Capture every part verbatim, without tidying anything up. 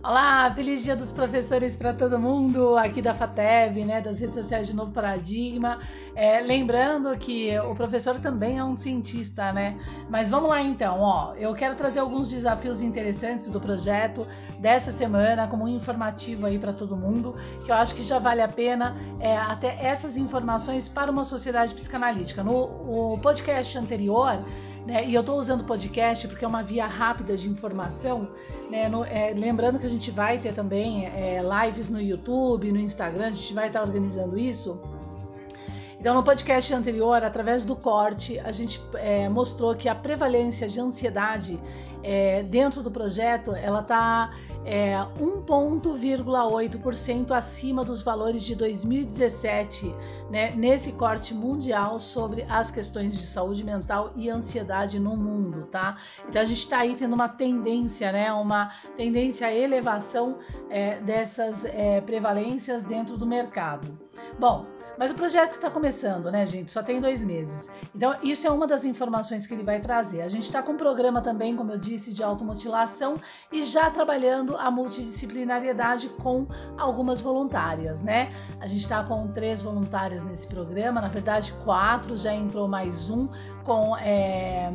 Olá, feliz dia dos professores para todo mundo aqui da FATEB, né, das redes sociais de Novo Paradigma. É, lembrando que o professor também é um cientista, né? Mas vamos lá então, ó. Eu quero trazer alguns desafios interessantes do projeto dessa semana como um informativo aí para todo mundo, que eu acho que já vale a pena é, até essas informações para uma sociedade psicanalítica. No o podcast anterior, né, e eu estou usando o podcast porque é uma via rápida de informação, né, no, é, lembrando que a gente vai ter também é, lives no YouTube, no Instagram, a gente vai estar organizando isso. Então, no podcast anterior, através do corte, a gente é, mostrou que a prevalência de ansiedade é, dentro do projeto, ela está é, um vírgula oito por cento acima dos valores de dois mil e dezessete, né, nesse corte mundial sobre as questões de saúde mental e ansiedade no mundo, tá? Então, a gente está aí tendo uma tendência, né, uma tendência à elevação é, dessas é, prevalências dentro do mercado. Bom, mas o projeto está começando, né, gente? Só tem dois meses. Então, isso é uma das informações que ele vai trazer. A gente está com um programa também, como eu disse, de automutilação e já trabalhando a multidisciplinariedade com algumas voluntárias, né? A gente está com três voluntárias nesse programa, na verdade, quatro, já entrou mais um com... É...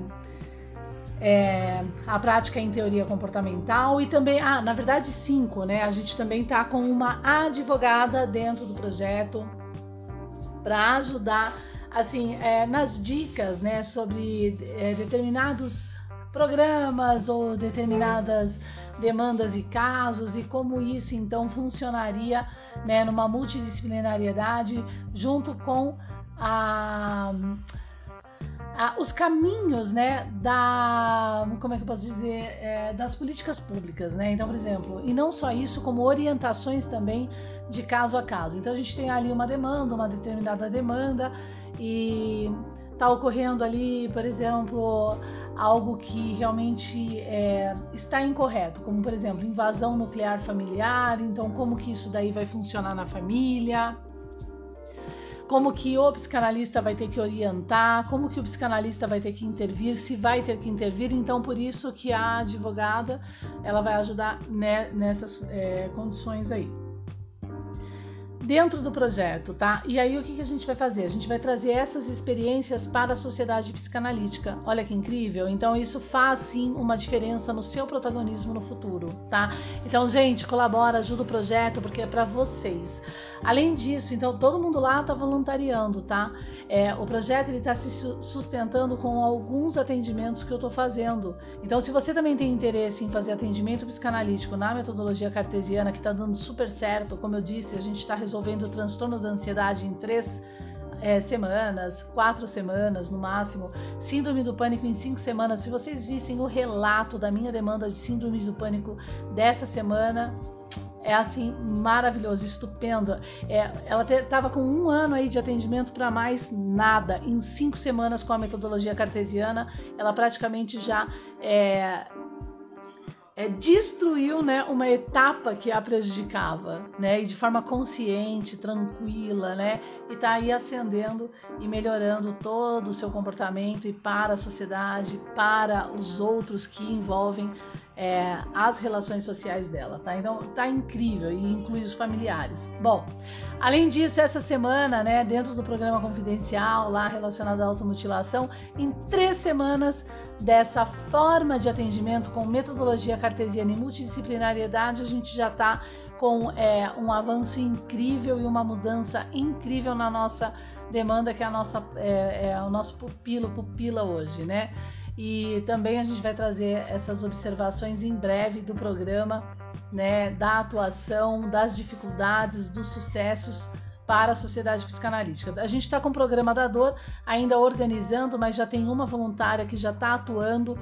É, a prática em teoria comportamental e também, ah, na verdade cinco, né? A gente também tá com uma advogada dentro do projeto para ajudar, assim, é, nas dicas, né, sobre é, determinados programas ou determinadas demandas e casos e como isso então funcionaria, né, numa multidisciplinariedade junto com a Ah, os caminhos, né, da, como é que eu posso dizer, é, das políticas públicas, né? Então, por exemplo, e não só isso, como orientações também de caso a caso. Então, a gente tem ali uma demanda, uma determinada demanda e está ocorrendo ali, por exemplo, algo que realmente é, está incorreto, como, por exemplo, invasão nuclear familiar. Então, como que isso daí vai funcionar na família? Como que o psicanalista vai ter que orientar, como que o psicanalista vai ter que intervir, se vai ter que intervir. Então, por isso que a advogada ela vai ajudar, né, nessas é, condições aí. Dentro do projeto, tá? E aí o que, que a gente vai fazer? A gente vai trazer essas experiências para a sociedade psicanalítica. Olha que incrível! Então isso faz sim uma diferença no seu protagonismo no futuro, tá? Então, gente, colabora, ajuda o projeto porque é para vocês. Além disso, então todo mundo lá tá voluntariando, tá? É, o projeto ele tá se sustentando com alguns atendimentos que eu tô fazendo. Então, se você também tem interesse em fazer atendimento psicanalítico na metodologia cartesiana, que tá dando super certo, como eu disse, a gente tá resolvendo o transtorno da ansiedade em três é, semanas, quatro semanas no máximo, síndrome do pânico em cinco semanas. Se vocês vissem o relato da minha demanda de síndrome do pânico dessa semana, é assim, maravilhoso, estupendo. É, ela estava com um ano aí de atendimento para mais nada. Em cinco semanas com a metodologia cartesiana, ela praticamente já é, é, destruiu, né, uma etapa que a prejudicava, né, e de forma consciente, tranquila, né, e está aí ascendendo e melhorando todo o seu comportamento e para a sociedade, para os outros que envolvem É, as relações sociais dela, tá? Então tá incrível e inclui os familiares. Bom, além disso, essa semana, né, dentro do programa confidencial lá relacionado à automutilação, em três semanas dessa forma de atendimento com metodologia cartesiana e multidisciplinariedade, a gente já tá com é, um avanço incrível e uma mudança incrível na nossa demanda, que é, a nossa, é, é o nosso pupilo, pupila hoje, né? E também a gente vai trazer essas observações em breve do programa, né, da atuação, das dificuldades, dos sucessos para a sociedade psicanalítica. A gente está com o programa da dor ainda organizando, mas já tem uma voluntária que já está atuando,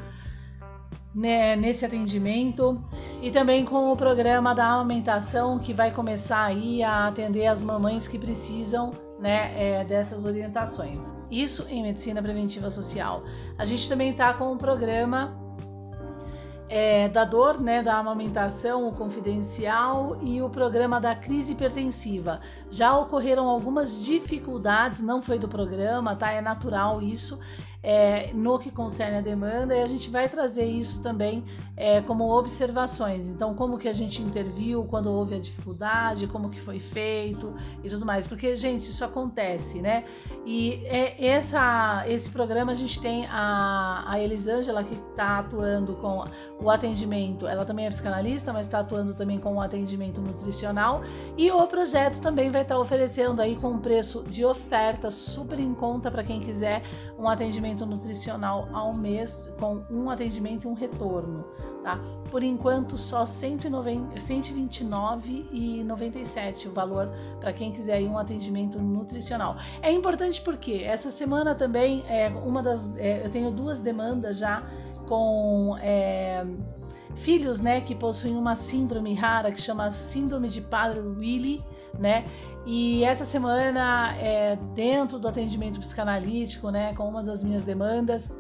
né, nesse atendimento, e também com o programa da amamentação, que vai começar aí a atender as mamães que precisam, né, é, dessas orientações. Isso em medicina preventiva social. A gente também está com um programa É, da dor, né, da amamentação, o confidencial e o programa da crise hipertensiva. Já ocorreram algumas dificuldades, não foi do programa, tá? É natural isso. É, no que concerne a demanda, e a gente vai trazer isso também é, como observações. Então, como que a gente interviu quando houve a dificuldade, como que foi feito e tudo mais, porque, gente, isso acontece, né? E é, essa, esse programa a gente tem a, a Elisângela, que está atuando com o atendimento, ela também é psicanalista, mas está atuando também com o atendimento nutricional, e o projeto também vai estar oferecendo aí com um preço de oferta super em conta para quem quiser um atendimento nutricional ao mês, com um atendimento e um retorno, tá? Por enquanto só cento e vinte e nove reais e noventa e sete centavos o valor para quem quiser ir um atendimento nutricional. É importante porque essa semana também é uma das, é, eu tenho duas demandas já com é, filhos, né, que possuem uma síndrome rara que chama síndrome de Padre Willy, né? E essa semana, é, dentro do atendimento psicanalítico, né, com uma das minhas demandas,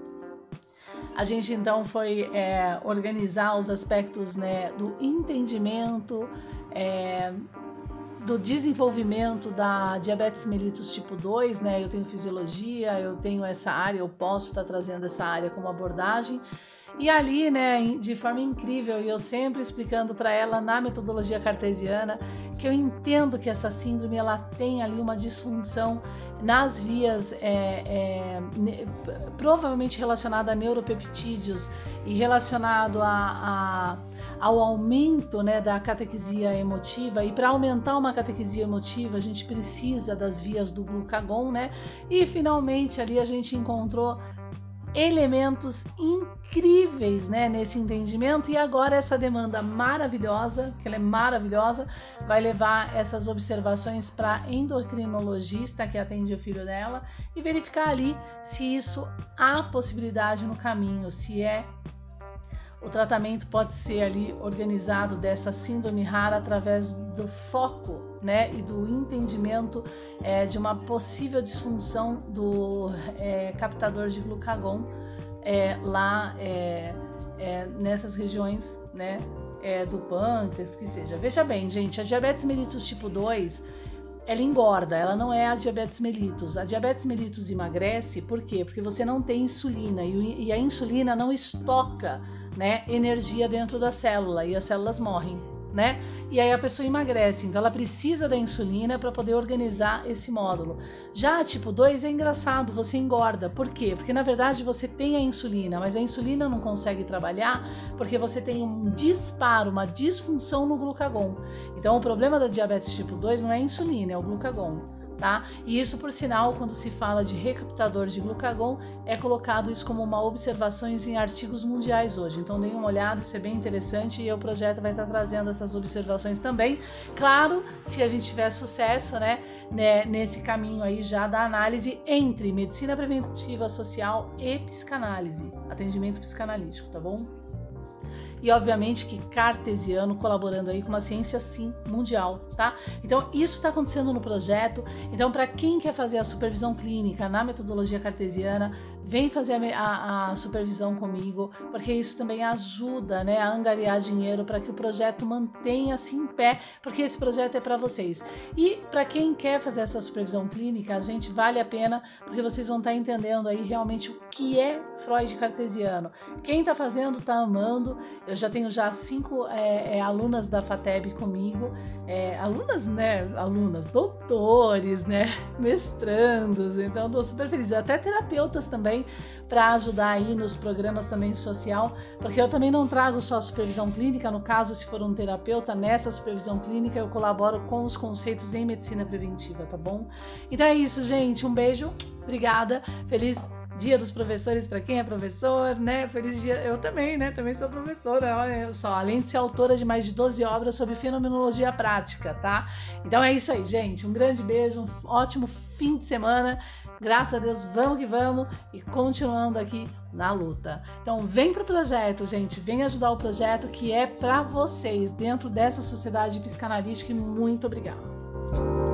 a gente então foi é, organizar os aspectos, né, do entendimento, é, do desenvolvimento da diabetes mellitus tipo dois, né? Eu tenho fisiologia, eu tenho essa área, eu posso estar trazendo essa área como abordagem. E ali, né, de forma incrível, e eu sempre explicando para ela na metodologia cartesiana, que eu entendo que essa síndrome ela tem ali uma disfunção nas vias é, é, ne, provavelmente relacionada a neuropeptídeos e relacionado a, a, ao aumento, né, da catequesia emotiva. E para aumentar uma catequesia emotiva a gente precisa das vias do glucagon, né? E finalmente ali a gente encontrou elementos incríveis, né, nesse entendimento, e agora essa demanda maravilhosa, que ela é maravilhosa, vai levar essas observações para a endocrinologista que atende o filho dela e verificar ali se isso há possibilidade no caminho, se é o tratamento pode ser ali organizado dessa síndrome rara através do foco, né, e do entendimento é, de uma possível disfunção do é, captador de glucagon é, lá é, é, nessas regiões, né, é, do pâncreas, que seja. Veja bem, gente, a diabetes mellitus tipo dois, ela engorda, ela não é a diabetes mellitus. A diabetes mellitus emagrece, por quê? Porque você não tem insulina e, e a insulina não estoca, né, energia dentro da célula e as células morrem, né? E aí a pessoa emagrece, então ela precisa da insulina para poder organizar esse módulo. Já a tipo dois é engraçado, você engorda. Por quê? Porque na verdade você tem a insulina, mas a insulina não consegue trabalhar porque você tem um disparo, uma disfunção no glucagon. Então o problema da diabetes tipo dois não é a insulina, é o glucagon. Tá? E isso, por sinal, quando se fala de recaptador de glucagon, é colocado isso como uma observação em artigos mundiais hoje. Então, deem uma olhada, isso é bem interessante e o projeto vai estar trazendo essas observações também. Claro, se a gente tiver sucesso, né, né, nesse caminho aí já da análise entre medicina preventiva social e psicanálise, atendimento psicanalítico, tá bom? E obviamente que cartesiano colaborando aí com uma ciência sim mundial, tá? Então isso está acontecendo no projeto. Então para quem quer fazer a supervisão clínica na metodologia cartesiana, vem fazer a, a, a supervisão comigo, porque isso também ajuda, né, a angariar dinheiro para que o projeto mantenha-se em pé, porque esse projeto é para vocês. E para quem quer fazer essa supervisão clínica, a gente vale a pena, porque vocês vão estar entendendo aí realmente o que é Freud cartesiano. Quem está fazendo está amando. Eu já tenho já cinco é, é, alunas da FATEB comigo, é, alunas, né, alunas, doutores, né, mestrandos, então estou super feliz. Até terapeutas também, para ajudar aí nos programas também social, porque eu também não trago só supervisão clínica, no caso, se for um terapeuta, nessa supervisão clínica eu colaboro com os conceitos em medicina preventiva, tá bom? Então é isso, gente, um beijo, obrigada, feliz Dia dos Professores para quem é professor, né? Feliz dia, eu também, né? Também sou professora, olha só, além de ser autora de mais de doze obras sobre fenomenologia prática, tá? Então é isso aí, gente, um grande beijo, um ótimo fim de semana, graças a Deus, vamos que vamos e continuando aqui na luta. Então vem pro projeto, gente, vem ajudar o projeto que é para vocês dentro dessa sociedade psicanalítica e muito obrigada.